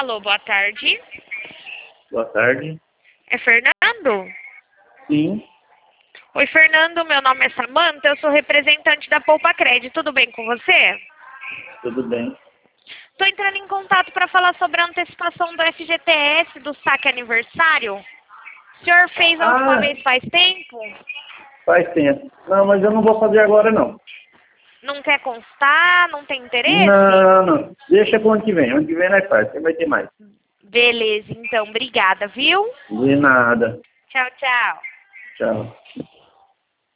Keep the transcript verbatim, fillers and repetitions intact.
Alô, boa tarde. Boa tarde. É Fernando? Sim, Oi, Fernando, meu nome é Samanta, eu sou representante da Poupa Crédito, tudo bem com você? tudo bem. Estou entrando em contato para falar sobre a antecipação do F G T S do saque aniversário. O senhor fez a última Ah, vez faz tempo? faz tempo. Não, mas eu não vou fazer agora, não. Não quer constar? Não tem interesse? Não, não. Deixa pro ano que vem. Ano que vem nós faz. Você vai ter mais. Beleza, então, obrigada, viu? De nada. Tchau, tchau. Tchau.